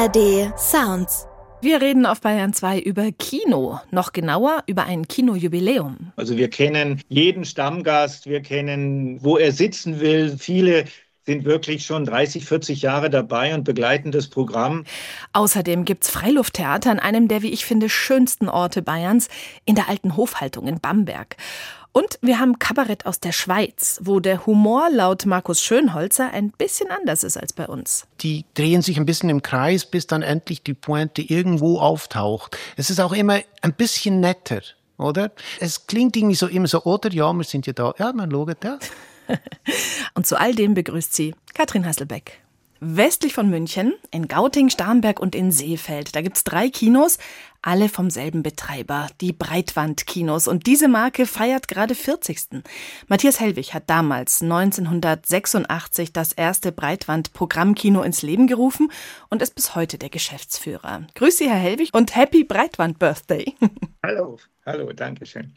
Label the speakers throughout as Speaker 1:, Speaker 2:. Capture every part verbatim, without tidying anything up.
Speaker 1: A R D Sounds.
Speaker 2: Wir reden auf Bayern zwei über Kino, noch genauer über ein Kinojubiläum.
Speaker 3: Also wir kennen jeden Stammgast, wir kennen, wo er sitzen will. Viele sind wirklich schon dreißig, vierzig Jahre dabei und begleiten das Programm.
Speaker 2: Außerdem gibt's Freilufttheater an einem der, wie ich finde, schönsten Orte Bayerns, in der alten Hofhaltung in Bamberg. Und wir haben Kabarett aus der Schweiz, wo der Humor laut Markus Schönholzer ein bisschen anders ist als bei uns.
Speaker 4: Die drehen sich ein bisschen im Kreis, bis dann endlich die Pointe irgendwo auftaucht. Es ist auch immer ein bisschen netter, oder? Es klingt irgendwie so immer so, oder? Ja, wir sind ja da. Ja, man loget, ja.
Speaker 2: Und zu all dem begrüßt sie Katrin Hasselbeck. Westlich von München, in Gauting, Starnberg und in Seefeld, da gibt's drei Kinos, alle vom selben Betreiber, die Breitwand-Kinos. Und diese Marke feiert gerade vierzigsten Matthias Hellwig hat damals neunzehnhundertsechsundachtzig das erste Breitwand-Programmkino ins Leben gerufen und ist bis heute der Geschäftsführer. Grüß Sie, Herr Hellwig, und Happy Breitwand-Birthday.
Speaker 3: Hallo, hallo, danke schön.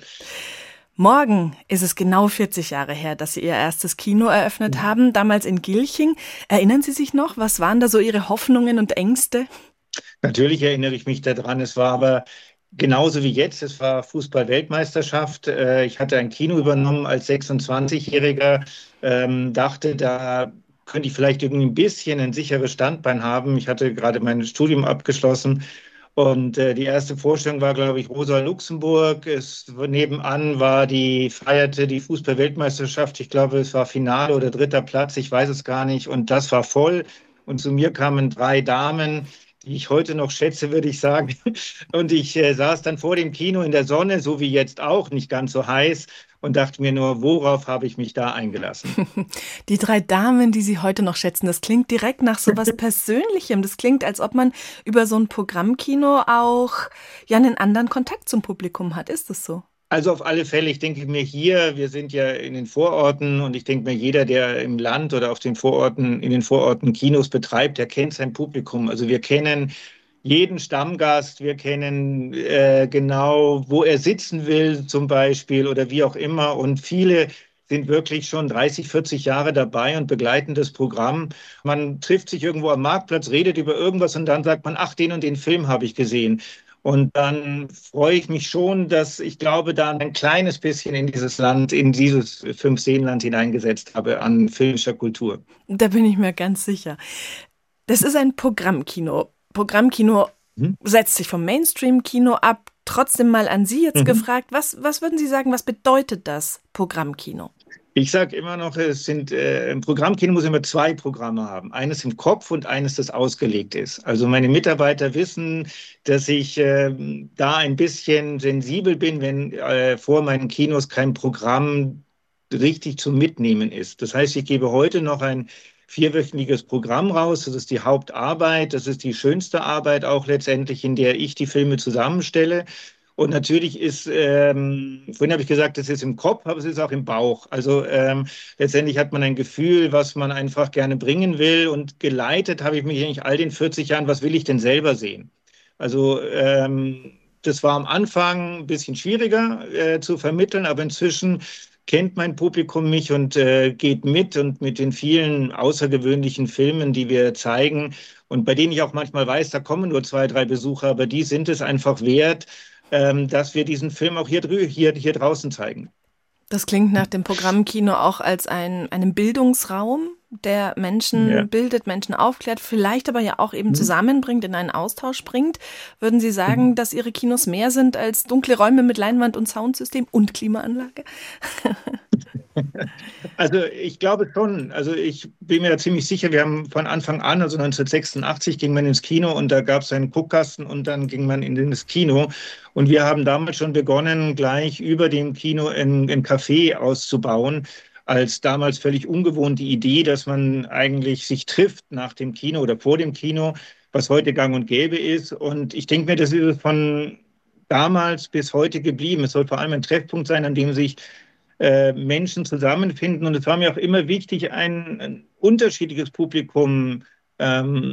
Speaker 2: Morgen ist es genau vierzig Jahre her, dass Sie Ihr erstes Kino eröffnet haben, damals in Gilching. Erinnern Sie sich noch? Was waren da so Ihre Hoffnungen und Ängste?
Speaker 3: Natürlich erinnere ich mich daran. Es war aber genauso wie jetzt. Es war Fußball-Weltmeisterschaft. Ich hatte ein Kino übernommen als sechsundzwanzigjähriger, dachte, da könnte ich vielleicht irgendwie ein bisschen ein sicheres Standbein haben. Ich hatte gerade mein Studium abgeschlossen. Und äh, die erste Vorstellung war, glaube ich, Rosa Luxemburg. Es, nebenan war die, feierte die Fußball-Weltmeisterschaft. Ich glaube, es war Finale oder dritter Platz. Ich weiß es gar nicht. Und das war voll. Und zu mir kamen drei Damen, die ich heute noch schätze, würde ich sagen. Und ich äh, saß dann vor dem Kino in der Sonne, so wie jetzt auch, nicht ganz so heiß. Und dachte mir nur, worauf habe ich mich da eingelassen?
Speaker 2: Die drei Damen, die Sie heute noch schätzen, das klingt direkt nach so was Persönlichem. Das klingt, als ob man über so ein Programmkino auch ja einen anderen Kontakt zum Publikum hat. Ist das so?
Speaker 3: Also auf alle Fälle, ich denke mir hier, wir sind ja in den Vororten und ich denke mir, jeder, der im Land oder auf den Vororten, in den Vororten Kinos betreibt, der kennt sein Publikum. Also wir kennen jeden Stammgast, wir kennen äh, genau, wo er sitzen will zum Beispiel oder wie auch immer. Und viele sind wirklich schon dreißig, vierzig Jahre dabei und begleiten das Programm. Man trifft sich irgendwo am Marktplatz, redet über irgendwas und dann sagt man, ach, den und den Film habe ich gesehen. Und dann freue ich mich schon, dass ich glaube, da ein kleines bisschen in dieses Land, in dieses Fünf-Seenland hineingesetzt habe an filmischer Kultur.
Speaker 2: Da bin ich mir ganz sicher. Das ist ein Programmkino. Programmkino hm? setzt sich vom Mainstream-Kino ab. Trotzdem mal an Sie jetzt mhm. gefragt, was, was würden Sie sagen, was bedeutet das Programmkino?
Speaker 3: Ich sage immer noch, es sind, äh, ein Programmkino muss immer zwei Programme haben. Eines im Kopf und eines, das ausgelegt ist. Also meine Mitarbeiter wissen, dass ich äh, da ein bisschen sensibel bin, wenn äh, vor meinen Kinos kein Programm richtig zum Mitnehmen ist. Das heißt, ich gebe heute noch ein vierwöchentliches Programm raus. Das ist die Hauptarbeit. Das ist die schönste Arbeit auch letztendlich, in der ich die Filme zusammenstelle. Und natürlich ist, ähm, vorhin habe ich gesagt, das ist im Kopf, aber es ist auch im Bauch. Also ähm, letztendlich hat man ein Gefühl, was man einfach gerne bringen will. Und geleitet habe ich mich eigentlich all den vierzig Jahren, was will ich denn selber sehen? Also ähm, das war am Anfang ein bisschen schwieriger äh, zu vermitteln, aber inzwischen kennt mein Publikum mich und äh, geht mit und mit den vielen außergewöhnlichen Filmen, die wir zeigen und bei denen ich auch manchmal weiß, da kommen nur zwei, drei Besucher, aber die sind es einfach wert, ähm, dass wir diesen Film auch hier, drü- hier, hier draußen zeigen.
Speaker 2: Das klingt nach dem Programmkino auch als ein, einem Bildungsraum, der Menschen ja. bildet, Menschen aufklärt, vielleicht aber ja auch eben mhm. zusammenbringt, in einen Austausch bringt. Würden Sie sagen, mhm. dass Ihre Kinos mehr sind als dunkle Räume mit Leinwand und Soundsystem und Klimaanlage?
Speaker 3: Also ich glaube schon, also ich bin mir da ziemlich sicher, wir haben von Anfang an, also neunzehnhundertsechsundachtzig ging man ins Kino und da gab es einen Guckkasten und dann ging man in das Kino und wir haben damals schon begonnen, gleich über dem Kino ein, ein Café auszubauen, als damals völlig ungewohnte Idee, dass man eigentlich sich trifft nach dem Kino oder vor dem Kino, was heute gang und gäbe ist. Und ich denke mir, das ist von damals bis heute geblieben. Es soll vor allem ein Treffpunkt sein, an dem sich äh, Menschen zusammenfinden. Und es war mir auch immer wichtig, ein, ein unterschiedliches Publikum ähm,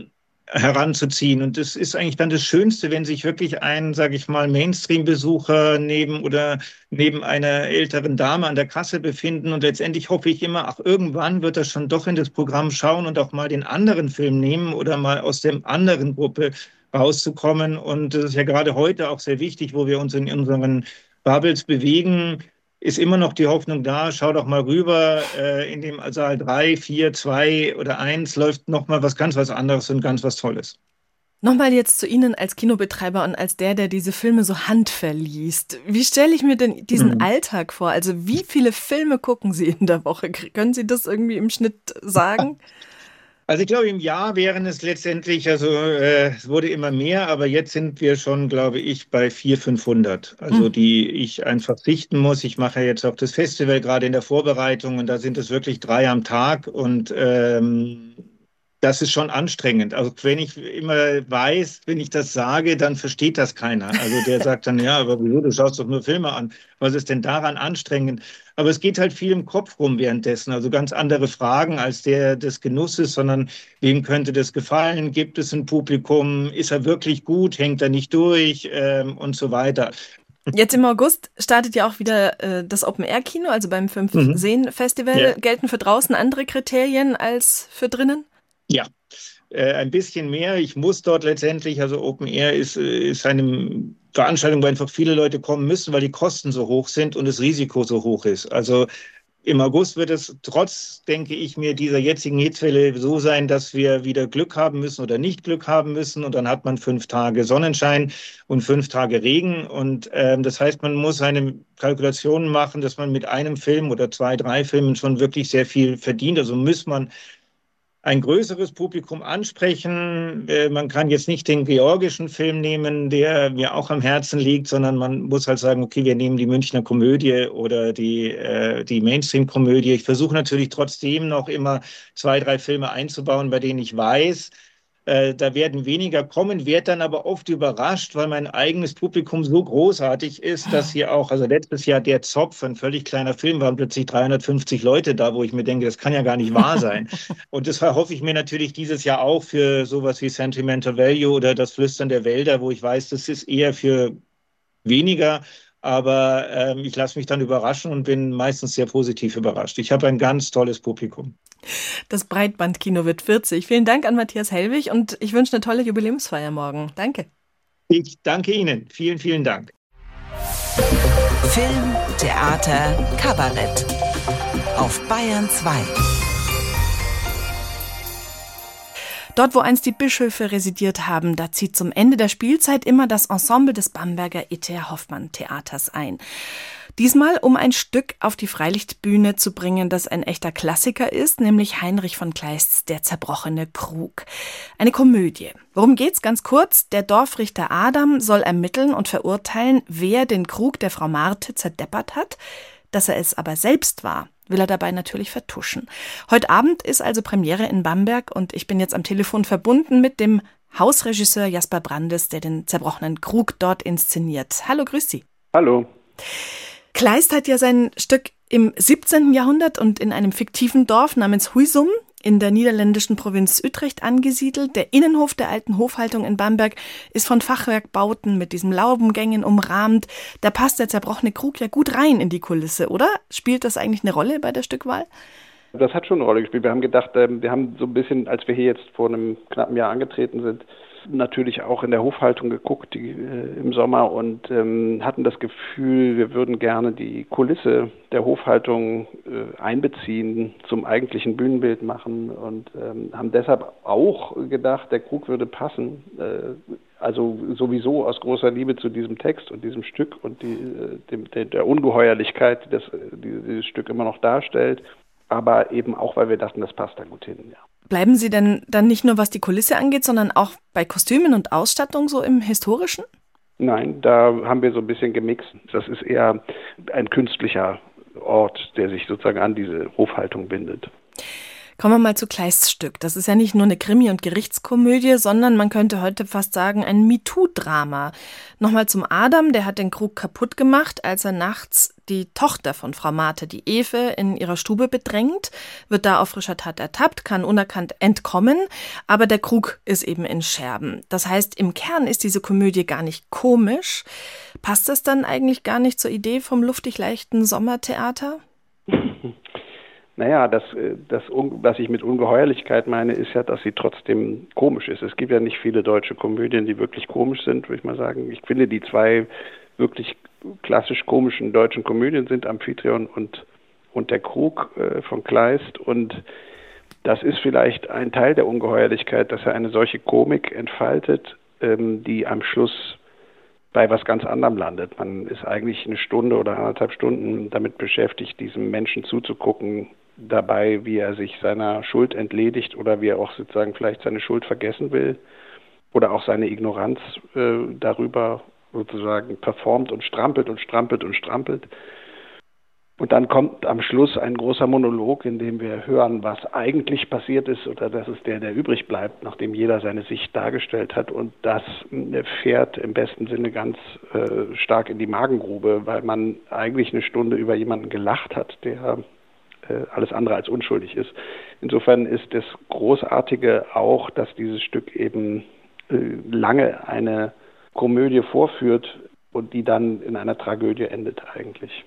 Speaker 3: heranzuziehen. Und das ist eigentlich dann das Schönste, wenn sich wirklich ein, sage ich mal, Mainstream-Besucher neben oder neben einer älteren Dame an der Kasse befinden. Und letztendlich hoffe ich immer, ach, irgendwann wird er schon doch in das Programm schauen und auch mal den anderen Film nehmen oder mal aus der anderen Gruppe rauszukommen. Und das ist ja gerade heute auch sehr wichtig, wo wir uns in unseren Bubbles bewegen, ist immer noch die Hoffnung da, schau doch mal rüber, äh, in dem Saal drei, vier, zwei oder eins läuft noch mal was ganz was anderes und ganz was Tolles.
Speaker 2: Nochmal jetzt zu Ihnen als Kinobetreiber und als der, der diese Filme so handverliest. Wie stelle ich mir denn diesen mhm. Alltag vor? Also wie viele Filme gucken Sie in der Woche? Können Sie das irgendwie im Schnitt sagen?
Speaker 3: Also ich glaube, im Jahr wären es letztendlich, also äh, es wurde immer mehr, aber jetzt sind wir schon, glaube ich, bei vierhundert, fünfhundert, also mhm. die ich einfach sichten muss. Ich mache jetzt auch das Festival gerade in der Vorbereitung und da sind es wirklich drei am Tag und ähm, das ist schon anstrengend. Also wenn ich immer weiß, wenn ich das sage, dann versteht das keiner. Also der sagt dann, ja, aber wieso, du schaust doch nur Filme an. Was ist denn daran anstrengend? Aber es geht halt viel im Kopf rum währenddessen. Also ganz andere Fragen als der des Genusses, sondern wem könnte das gefallen? Gibt es ein Publikum? Ist er wirklich gut? Hängt er nicht durch? Ähm, und so weiter.
Speaker 2: Jetzt im August startet ja auch wieder äh, das Open-Air-Kino, also beim Fünf-Seen-Festival. Ja. Gelten für draußen andere Kriterien als für drinnen?
Speaker 3: Ja, äh, ein bisschen mehr. Ich muss dort letztendlich, also Open Air ist, ist eine Veranstaltung, wo einfach viele Leute kommen müssen, weil die Kosten so hoch sind und das Risiko so hoch ist. Also im August wird es trotz, denke ich mir, dieser jetzigen Hitzwelle so sein, dass wir wieder Glück haben müssen oder nicht Glück haben müssen. Und dann hat man fünf Tage Sonnenschein und fünf Tage Regen. Und ähm, das heißt, man muss eine Kalkulation machen, dass man mit einem Film oder zwei, drei Filmen schon wirklich sehr viel verdient. Also muss man ein größeres Publikum ansprechen. Man kann jetzt nicht den georgischen Film nehmen, der mir auch am Herzen liegt, sondern man muss halt sagen, okay, wir nehmen die Münchner Komödie oder die, äh, die Mainstream-Komödie. Ich versuche natürlich trotzdem noch immer zwei, drei Filme einzubauen, bei denen ich weiß, äh, da werden weniger kommen, werde dann aber oft überrascht, weil mein eigenes Publikum so großartig ist, dass hier auch, also letztes Jahr der Zopf, ein völlig kleiner Film, waren plötzlich dreihundertfünfzig Leute da, wo ich mir denke, das kann ja gar nicht wahr sein. Und das erhoffe ich mir natürlich dieses Jahr auch für sowas wie Sentimental Value oder das Flüstern der Wälder, wo ich weiß, das ist eher für weniger, aber ähm, ich lasse mich dann überraschen und bin meistens sehr positiv überrascht. Ich habe ein ganz tolles Publikum.
Speaker 2: Das Breitbandkino wird vierzig. Vielen Dank an Matthias Hellwig und ich wünsche eine tolle Jubiläumsfeier morgen. Danke.
Speaker 3: Ich danke Ihnen. Vielen, vielen Dank.
Speaker 1: Film, Theater, Kabarett auf Bayern zwei.
Speaker 2: Dort, wo einst die Bischöfe residiert haben, da zieht zum Ende der Spielzeit immer das Ensemble des Bamberger E T H Hoffmann Theaters ein. Diesmal, um ein Stück auf die Freilichtbühne zu bringen, das ein echter Klassiker ist, nämlich Heinrich von Kleists Der zerbrochene Krug. Eine Komödie. Worum geht's? Ganz kurz. Der Dorfrichter Adam soll ermitteln und verurteilen, wer den Krug der Frau Marthe zerdeppert hat. Dass er es aber selbst war, will er dabei natürlich vertuschen. Heute Abend ist also Premiere in Bamberg und ich bin jetzt am Telefon verbunden mit dem Hausregisseur Jasper Brandes, der den zerbrochenen Krug dort inszeniert. Hallo, grüß Sie.
Speaker 5: Hallo.
Speaker 2: Kleist hat ja sein Stück im siebzehnten Jahrhundert und in einem fiktiven Dorf namens Huisum in der niederländischen Provinz Utrecht angesiedelt. Der Innenhof der alten Hofhaltung in Bamberg ist von Fachwerkbauten mit diesen Laubengängen umrahmt. Da passt der zerbrochene Krug ja gut rein in die Kulisse, oder? Spielt das eigentlich eine Rolle bei der Stückwahl?
Speaker 5: Das hat schon eine Rolle gespielt. Wir haben gedacht, wir haben so ein bisschen, als wir hier jetzt vor einem knappen Jahr angetreten sind, natürlich auch in der Hofhaltung geguckt die, äh, im Sommer und ähm, hatten das Gefühl, wir würden gerne die Kulisse der Hofhaltung äh, einbeziehen, zum eigentlichen Bühnenbild machen und ähm, haben deshalb auch gedacht, der Krug würde passen. Äh, also sowieso aus großer Liebe zu diesem Text und diesem Stück und die, äh, dem, der, der Ungeheuerlichkeit, die das, die dieses Stück immer noch darstellt, aber eben auch, weil wir dachten, das passt da gut hin, ja.
Speaker 2: Bleiben Sie denn dann nicht nur, was die Kulisse angeht, sondern auch bei Kostümen und Ausstattung so im Historischen?
Speaker 5: Nein, da haben wir so ein bisschen gemixt. Das ist eher ein künstlicher Ort, der sich sozusagen an diese Hofhaltung bindet.
Speaker 2: Kommen wir mal zu Kleists Stück. Das ist ja nicht nur eine Krimi- und Gerichtskomödie, sondern man könnte heute fast sagen, ein MeToo-Drama. Nochmal zum Adam, der hat den Krug kaputt gemacht, als er nachts die Tochter von Frau Marthe, die Ewe, in ihrer Stube bedrängt, wird da auf frischer Tat ertappt, kann unerkannt entkommen, aber der Krug ist eben in Scherben. Das heißt, im Kern ist diese Komödie gar nicht komisch. Passt das dann eigentlich gar nicht zur Idee vom luftig leichten Sommertheater?
Speaker 5: Naja, das, das, was ich mit Ungeheuerlichkeit meine, ist ja, dass sie trotzdem komisch ist. Es gibt ja nicht viele deutsche Komödien, die wirklich komisch sind, würde ich mal sagen. Ich finde, die zwei wirklich klassisch komischen deutschen Komödien sind Amphitryon und, und der Krug äh, von Kleist. Und das ist vielleicht ein Teil der Ungeheuerlichkeit, dass er eine solche Komik entfaltet, ähm, die am Schluss bei was ganz anderem landet. Man ist eigentlich eine Stunde oder anderthalb Stunden damit beschäftigt, diesem Menschen zuzugucken, dabei, wie er sich seiner Schuld entledigt oder wie er auch sozusagen vielleicht seine Schuld vergessen will oder auch seine Ignoranz äh, darüber sozusagen performt und strampelt und strampelt und strampelt. Und dann kommt am Schluss ein großer Monolog, in dem wir hören, was eigentlich passiert ist, oder das ist der, der übrig bleibt, nachdem jeder seine Sicht dargestellt hat. Und das fährt im besten Sinne ganz äh, stark in die Magengrube, weil man eigentlich eine Stunde über jemanden gelacht hat, der äh, alles andere als unschuldig ist. Insofern ist das Großartige auch, dass dieses Stück eben äh, lange eine Komödie vorführt und die dann in einer Tragödie endet eigentlich.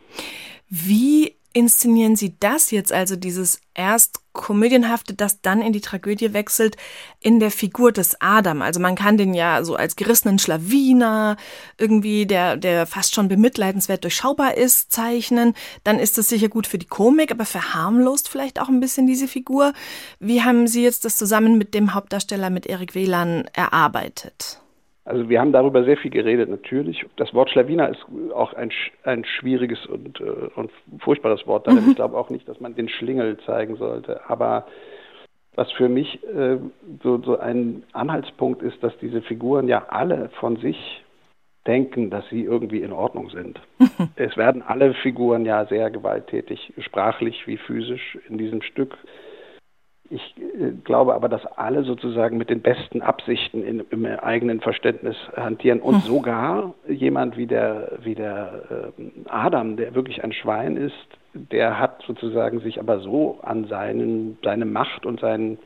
Speaker 2: Wie inszenieren Sie das jetzt, also dieses erst Komödienhafte, das dann in die Tragödie wechselt, in der Figur des Adam? Also man kann den ja so als gerissenen Schlawiner, irgendwie, der, der fast schon bemitleidenswert durchschaubar ist, zeichnen. Dann ist das sicher gut für die Komik, aber verharmlost vielleicht auch ein bisschen diese Figur. Wie haben Sie jetzt das zusammen mit dem Hauptdarsteller, mit Erik Wieland, erarbeitet?
Speaker 5: Also wir haben darüber sehr viel geredet, natürlich. Das Wort Schlawiner ist auch ein, ein schwieriges und, äh, und furchtbares Wort. Mhm. Ich glaube auch nicht, dass man den Schlingel zeigen sollte. Aber was für mich äh, so, so ein Anhaltspunkt ist, dass diese Figuren ja alle von sich denken, dass sie irgendwie in Ordnung sind. Mhm. Es werden alle Figuren ja sehr gewalttätig, sprachlich wie physisch in diesem Stück. Ich äh, glaube aber, dass alle sozusagen mit den besten Absichten in, im eigenen Verständnis hantieren und hm. sogar jemand wie der, wie der äh, Adam, der wirklich ein Schwein ist, der hat sozusagen sich aber so an seinen, seine Macht und sein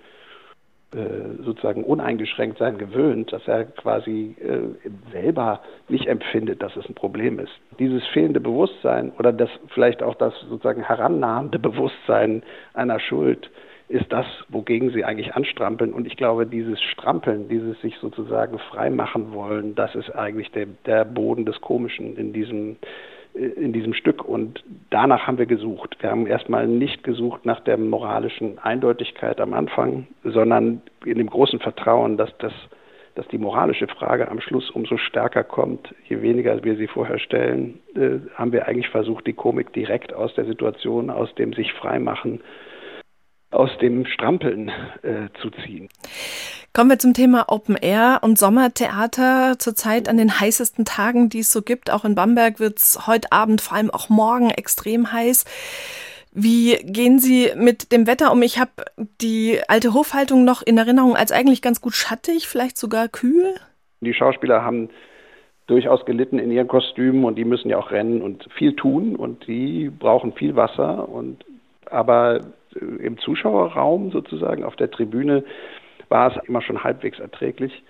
Speaker 5: äh, sozusagen uneingeschränkt sein gewöhnt, dass er quasi äh, selber nicht empfindet, dass es ein Problem ist. Dieses fehlende Bewusstsein oder das vielleicht auch das sozusagen herannahende Bewusstsein einer Schuld ist das, wogegen sie eigentlich anstrampeln. Und ich glaube, dieses Strampeln, dieses sich sozusagen frei machen wollen, das ist eigentlich der, der Boden des Komischen in diesem, in diesem Stück. Und danach haben wir gesucht. Wir haben erstmal nicht gesucht nach der moralischen Eindeutigkeit am Anfang, sondern in dem großen Vertrauen, dass, das, dass die moralische Frage am Schluss umso stärker kommt, je weniger wir sie vorher stellen, äh, haben wir eigentlich versucht, die Komik direkt aus der Situation, aus dem sich freimachen, aus dem Strampeln äh, zu ziehen.
Speaker 2: Kommen wir zum Thema Open Air und Sommertheater. Zurzeit an den heißesten Tagen, die es so gibt. Auch in Bamberg wird es heute Abend, vor allem auch morgen, extrem heiß. Wie gehen Sie mit dem Wetter um? Ich habe die alte Hofhaltung noch in Erinnerung als eigentlich ganz gut schattig, vielleicht sogar kühl. Die
Speaker 5: Schauspieler haben durchaus gelitten in ihren Kostümen und die müssen ja auch rennen und viel tun und die brauchen viel Wasser. Und aber im Zuschauerraum sozusagen auf der Tribüne war es immer schon halbwegs erträglich.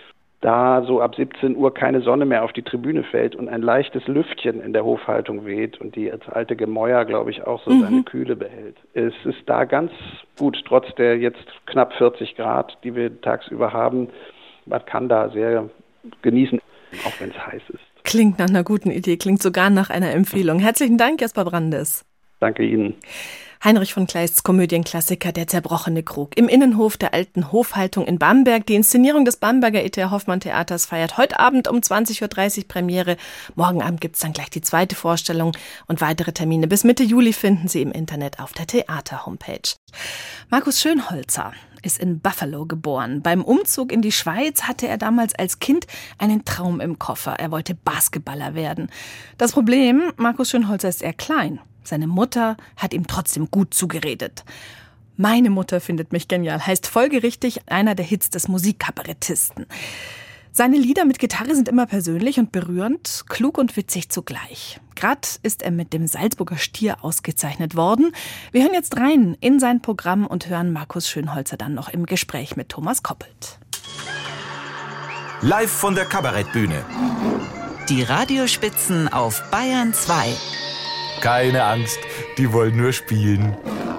Speaker 5: Da so ab siebzehn Uhr keine Sonne mehr auf die Tribüne fällt und ein leichtes Lüftchen in der Hofhaltung weht und die alte Gemäuer, glaube ich, auch so mhm. seine Kühle behält. Es ist da ganz gut, trotz der jetzt knapp vierzig Grad, die wir tagsüber haben. Man kann da sehr genießen, auch wenn es heiß ist.
Speaker 2: Klingt nach einer guten Idee, klingt sogar nach einer Empfehlung. Herzlichen Dank, Jasper Brandes.
Speaker 5: Danke Ihnen.
Speaker 2: Heinrich von Kleists Komödienklassiker Der zerbrochene Krug im Innenhof der alten Hofhaltung in Bamberg. Die Inszenierung des Bamberger E T H Hoffmann Theaters feiert heute Abend um zwanzig Uhr dreißig Premiere. Morgen Abend gibt's dann gleich die zweite Vorstellung und weitere Termine bis Mitte Juli finden Sie im Internet auf der Theater-Homepage. Markus Schönholzer ist in Buffalo geboren. Beim Umzug in die Schweiz hatte er damals als Kind einen Traum im Koffer. Er wollte Basketballer werden. Das Problem, Markus Schönholzer ist eher klein. Seine Mutter hat ihm trotzdem gut zugeredet. Meine Mutter findet mich genial, heißt folgerichtig einer der Hits des Musikkabarettisten. Seine Lieder mit Gitarre sind immer persönlich und berührend, klug und witzig zugleich. Gerade ist er mit dem Salzburger Stier ausgezeichnet worden. Wir hören jetzt rein in sein Programm und hören Markus Schönholzer dann noch im Gespräch mit Thomas Koppelt.
Speaker 6: Live von der Kabarettbühne.
Speaker 1: Die Radiospitzen auf Bayern zwei.
Speaker 6: Keine Angst, die wollen nur spielen.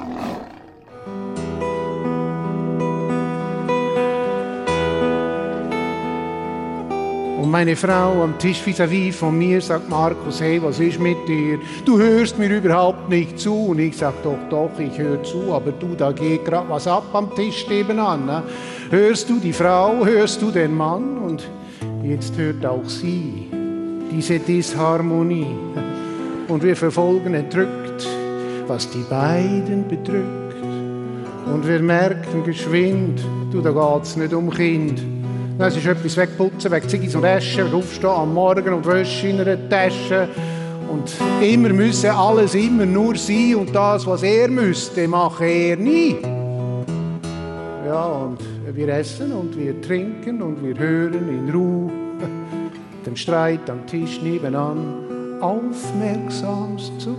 Speaker 4: Und meine Frau am Tisch vis-à-vis von mir sagt: Markus, hey, was ist mit dir? Du hörst mir überhaupt nicht zu. Und ich sag: doch, doch, ich höre zu, aber du, da geht grad was ab am Tisch nebenan. Ne? Hörst du die Frau, hörst du den Mann? Und jetzt hört auch sie diese Disharmonie. Und wir verfolgen entrückt, was die beiden bedrückt. Und wir merken geschwind, du, da geht's nicht um Kind. Es ist etwas wegputzen, weg Ziggis und Asche, weg aufstehen am Morgen und Wäsche in einer Tasche. Und immer müsse alles immer nur sein und das, was er müsste, mache er nie. Ja, und wir essen und wir trinken und wir hören in Ruhe dem Streit am Tisch nebenan aufmerksamst zu.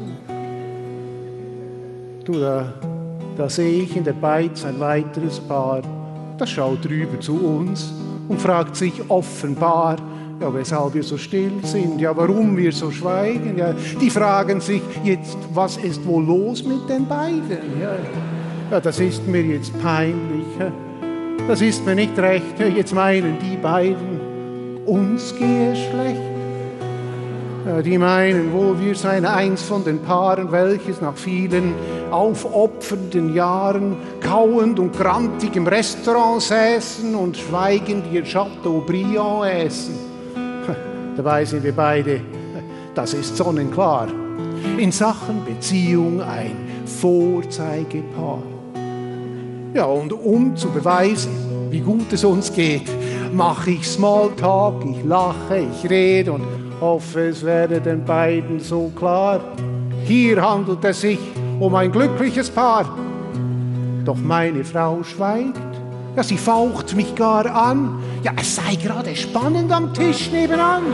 Speaker 4: Du, da, da sehe ich in der Beiz ein weiteres Paar, das schaut rüber zu uns und fragt sich offenbar, ja, weshalb wir so still sind, ja, warum wir so schweigen. Ja, die fragen sich jetzt, was ist wohl los mit den beiden? Ja, ja, das ist mir jetzt peinlich, das ist mir nicht recht. Jetzt meinen die beiden, uns gehe schlecht. Ja, die meinen wohl, wir seien eins von den Paaren, welches nach vielen aufopfernden Jahren kauend und grantig im Restaurant säßen und schweigend ihr Chateaubriand essen. Dabei sind wir beide, das ist sonnenklar, in Sachen Beziehung ein Vorzeigepaar. Ja, und um zu beweisen, wie gut es uns geht, mache ich Smalltalk, ich lache, ich rede und hoffe, es werde den beiden so klar. Hier handelt es sich um ein glückliches Paar. Doch meine Frau schweigt, ja, sie faucht mich gar an. Ja, es sei gerade spannend am Tisch nebenan.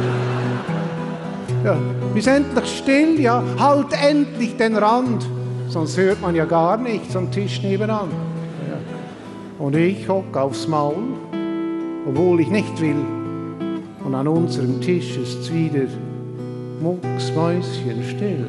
Speaker 4: Ja, bis endlich still, ja, halt endlich den Rand, sonst hört man ja gar nichts am Tisch nebenan. Ja. Und ich hock aufs Maul, obwohl ich nicht will. Und an unserem Tisch ist's wieder mucksmäuschenstill.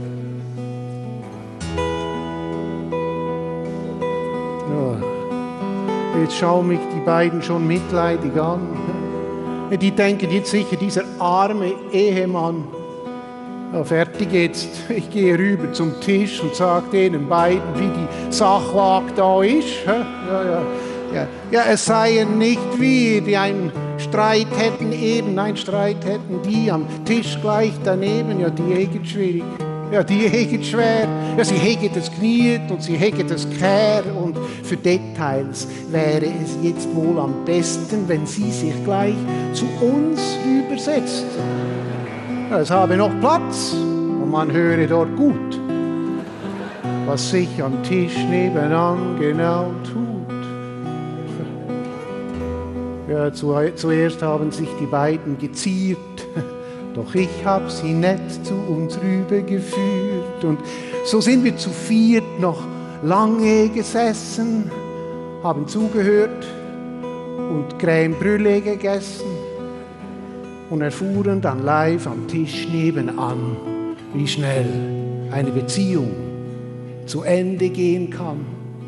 Speaker 4: Ja, jetzt schauen mich die beiden schon mitleidig an. Die denken jetzt sicher, dieser arme Ehemann. Ja, fertig jetzt. Ich gehe rüber zum Tisch und sage denen beiden, wie die Sachlage da ist. Ja, ja. Ja, ja, es seien nicht wir, die einen Streit hätten, eben einen Streit hätten, die am Tisch gleich daneben, ja, die hegen schwierig, ja, die hegen schwer, ja, sie hegen das Kniet und sie hegen das Kehr und für Details wäre es jetzt wohl am besten, wenn sie sich gleich zu uns übersetzten. Ja, es habe noch Platz und man höre dort gut, was sich am Tisch nebenan genau tut. Ja, zu, zuerst haben sich die beiden geziert, doch ich hab sie nett zu uns rübergeführt. Und so sind wir zu viert noch lange gesessen, haben zugehört und Crème Brûlée gegessen und erfuhren dann live am Tisch nebenan, wie schnell eine Beziehung zu Ende gehen kann.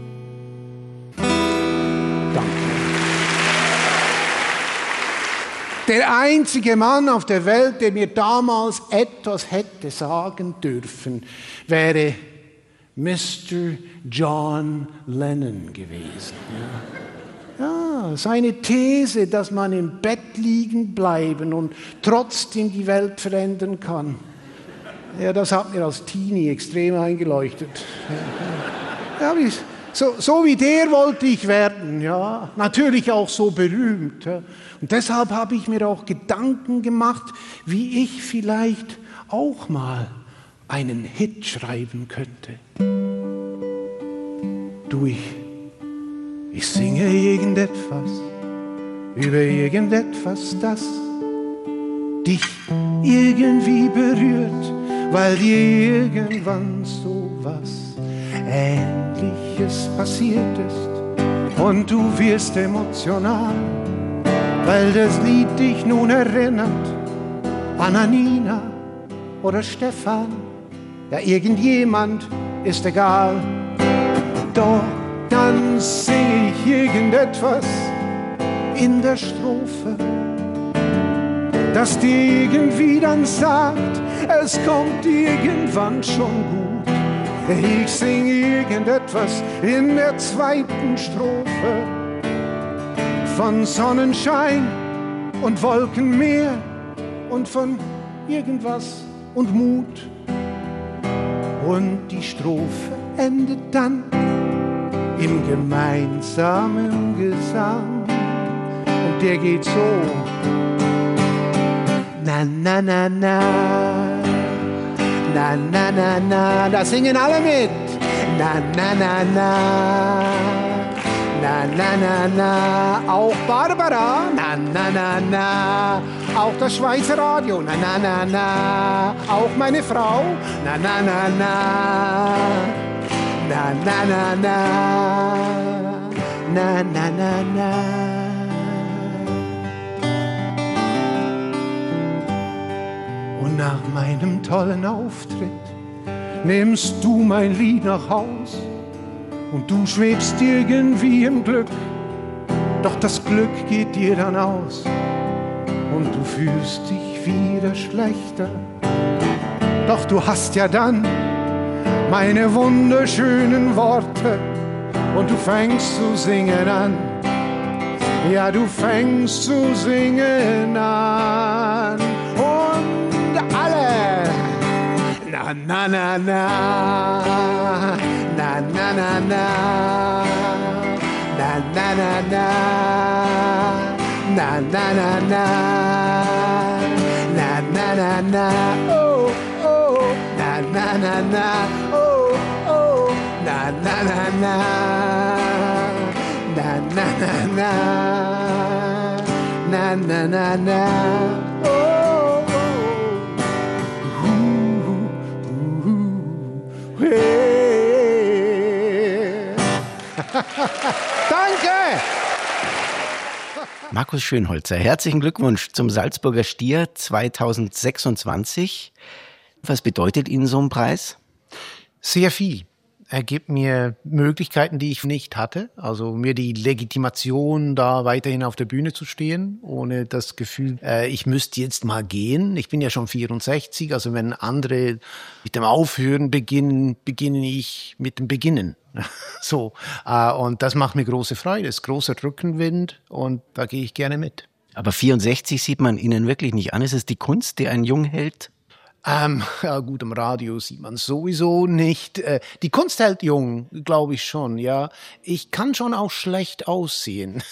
Speaker 4: Danke. Der einzige Mann auf der Welt, der mir damals etwas hätte sagen dürfen, wäre Mister John Lennon gewesen. Ja. Ja, seine These, dass man im Bett liegen bleiben und trotzdem die Welt verändern kann, ja, das hat mir als Teenie extrem eingeleuchtet. Ja, wie, so, so wie der wollte ich werden, ja, natürlich auch so berühmt. Ja. Und deshalb habe ich mir auch Gedanken gemacht, wie ich vielleicht auch mal einen Hit schreiben könnte. Du, ich, ich singe irgendetwas über irgendetwas, das dich irgendwie berührt, weil dir irgendwann so was Ähnliches passiert ist und du wirst emotional, weil das Lied dich nun erinnert an Anina oder Stefan. Ja, irgendjemand ist egal. Doch dann sing ich irgendetwas in der Strophe, das dir irgendwie dann sagt, es kommt irgendwann schon gut. Ich sing irgendetwas in der zweiten Strophe von Sonnenschein und Wolkenmeer und von irgendwas und Mut. Und die Strophe endet dann im gemeinsamen Gesang. Und der geht so. Na, na, na, na. Na, na, na, na. Da singen alle mit. Na, na, na, na. Na, na, na, na. Auch Barbara. Na, na, na, na. Auch das Schweizer Radio. Na, na, na, na. Auch meine Frau. Na, na, na, na. Na, na, na, na. Na, na, na, na. Und nach meinem tollen Auftritt nimmst du mein Lied nach Haus und du schwebst irgendwie im Glück, doch das Glück geht dir dann aus und du fühlst dich wieder schlechter. Doch du hast ja dann meine wunderschönen Worte und du fängst zu singen an. Ja, du fängst zu singen an. Und alle. Na, na, na, na. Na, na, na, na. Na, na, na, na. Na, na, na, na. Na, na, na, na. Oh, oh. Na, na, na, na. Oh, oh. Na, na, na, na. Na, na, na, na. Na, na, na, na. Oh, oh. Uh, uh, uh. Hey. Danke!
Speaker 7: Markus Schönholzer, herzlichen Glückwunsch zum Salzburger Stier zweitausendsechsundzwanzig. Was bedeutet Ihnen so ein Preis?
Speaker 4: Sehr viel. Er gibt mir Möglichkeiten, die ich nicht hatte. Also mir die Legitimation, da weiterhin auf der Bühne zu stehen, ohne das Gefühl, äh, ich müsste jetzt mal gehen. Ich bin ja schon vierundsechzig, also wenn andere mit dem Aufhören beginnen, beginne ich mit dem Beginnen. So, äh, und das macht mir große Freude. Es ist großer Rückenwind und da gehe ich gerne mit.
Speaker 7: Aber vierundsechzig sieht man Ihnen wirklich nicht an. Ist es die Kunst, die einen jung hält?
Speaker 4: Ähm, ja gut, im Radio sieht man sowieso nicht. Äh, die Kunst hält jung, glaube ich schon, ja. Ich kann schon auch schlecht aussehen.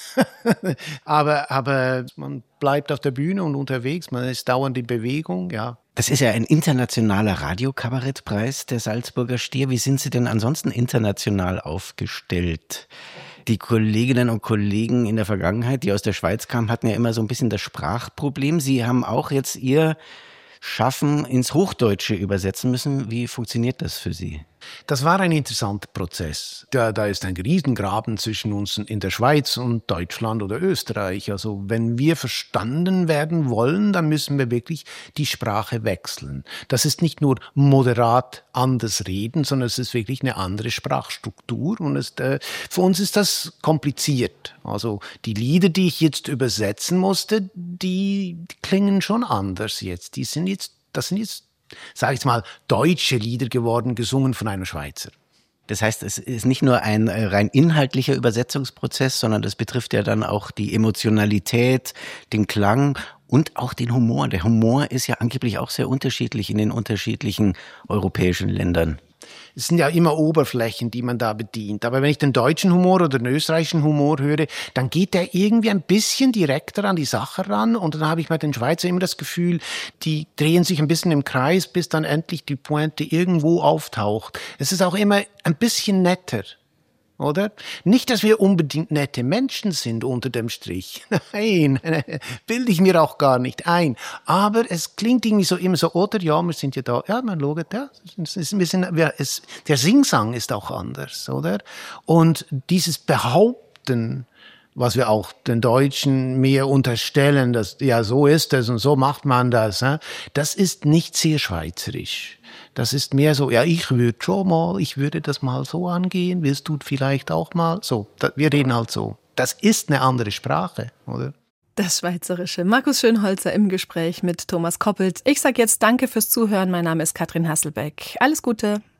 Speaker 4: aber, aber man bleibt auf der Bühne und unterwegs, man ist dauernd in Bewegung, ja.
Speaker 7: Das ist ja ein internationaler Radiokabarettpreis, der Salzburger Stier. Wie sind Sie denn ansonsten international aufgestellt? Die Kolleginnen und Kollegen in der Vergangenheit, die aus der Schweiz kamen, hatten ja immer so ein bisschen das Sprachproblem. Sie haben auch jetzt Ihr Schaffen ins Hochdeutsche übersetzen müssen. Wie funktioniert das für Sie?
Speaker 4: Das war ein interessanter Prozess. Da, da ist ein Riesengraben zwischen uns in der Schweiz und Deutschland oder Österreich. Also wenn wir verstanden werden wollen, dann müssen wir wirklich die Sprache wechseln. Das ist nicht nur moderat anders reden, sondern es ist wirklich eine andere Sprachstruktur. Und es, äh, für uns ist das kompliziert. Also die Lieder, die ich jetzt übersetzen musste, die, die klingen schon anders jetzt. Die sind jetzt, das sind jetzt sage ich mal, deutsche Lieder geworden, gesungen von einem Schweizer.
Speaker 7: Das heißt, es ist nicht nur ein rein inhaltlicher Übersetzungsprozess, sondern das betrifft ja dann auch die Emotionalität, den Klang und auch den Humor. Der Humor ist ja angeblich auch sehr unterschiedlich in den unterschiedlichen europäischen Ländern.
Speaker 4: Es sind ja immer Oberflächen, die man da bedient. Aber wenn ich den deutschen Humor oder den österreichischen Humor höre, dann geht der irgendwie ein bisschen direkter an die Sache ran. Und dann habe ich bei den Schweizer immer das Gefühl, die drehen sich ein bisschen im Kreis, bis dann endlich die Pointe irgendwo auftaucht. Es ist auch immer ein bisschen netter. oder? Nicht, dass wir unbedingt nette Menschen sind unter dem Strich. Nein, bilde ich mir auch gar nicht ein. Aber es klingt irgendwie so immer so, oder? Ja, wir sind ja da. Ja, man schaut, ja. Es ist ein bisschen, ja, es, der Singsang ist auch anders, oder? Und dieses Behaupten, was wir auch den Deutschen mehr unterstellen, dass ja, so ist es und so macht man das, das ist nicht sehr schweizerisch. Das ist mehr so, ja, ich würde schon mal, ich würde das mal so angehen, willst du vielleicht auch mal? So, da, wir reden halt so. Das ist eine andere Sprache, oder?
Speaker 2: Das Schweizerische. Markus Schönholzer im Gespräch mit Thomas Koppelt. Ich sage jetzt danke fürs Zuhören. Mein Name ist Katrin Hasselbeck. Alles Gute.